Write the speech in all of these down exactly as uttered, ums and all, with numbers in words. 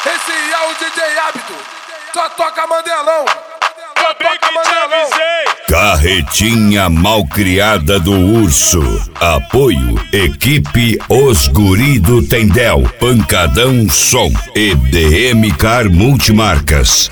Esse é o D J Hábito, só toca Mandelão, só toca Mandelão. Carretinha Malcriada do Urso. Apoio Equipe Os Guri do Tendel, Pancadão Som e D M Car Multimarcas.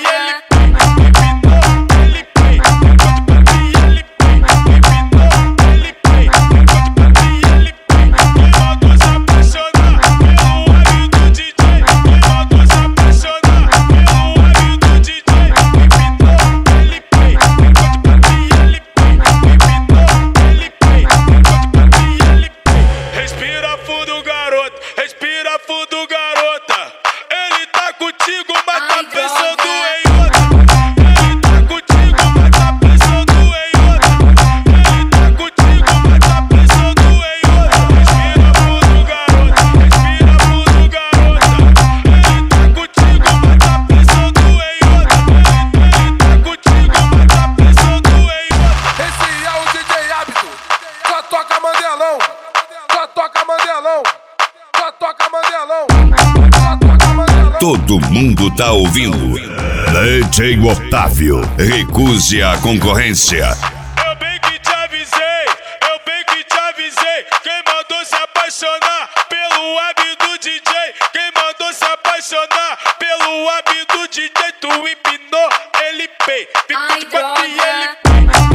Respira fundo, garota. Ele tá contigo, mas tá pensando em outra. Ele tá contigo, mas tá pensando em outra. Ele tá contigo, mas tá pensando em outra. Respira fundo, garota. Respira fundo, garota. Ele tá contigo, mas tá pensando em outra. Ele tá contigo, mas tá pensando em outra. Esse é o D J Hábito, só toca Mandelão, só toca Mandelão. Só toca Mandelão, só toca Mandelão. Todo mundo tá ouvindo. D J Otávio, recuse a concorrência. Eu bem que te avisei, eu bem que te avisei. Quem mandou se apaixonar pelo hábito do D J? Quem mandou se apaixonar pelo hábito do D J? Tu empinou, ele pei. Ficou de quatro e ele pei.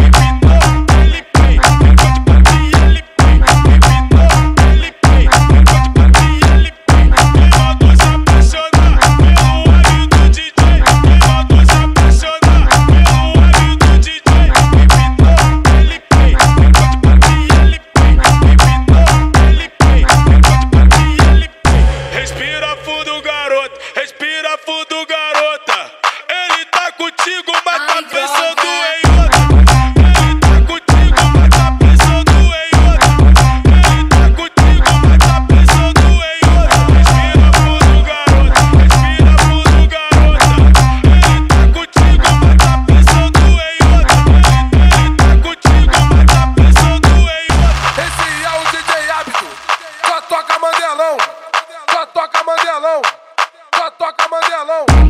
Respira fundo, garota. Respira fundo, garota. Ele tá contigo, mas tá pensando em outra. Ele tá contigo, mas tá pensando em outra. Ele tá contigo, mas tá pensando em outra. Respira fundo, garota. Respira fundo, garota. Ele tá contigo, mas tá pensando em outra. Ele tá contigo, mas tá pensando em outra. Esse é o D J Hábito, só toca Mandelão, só toca Mandelão, só toca Mandelão.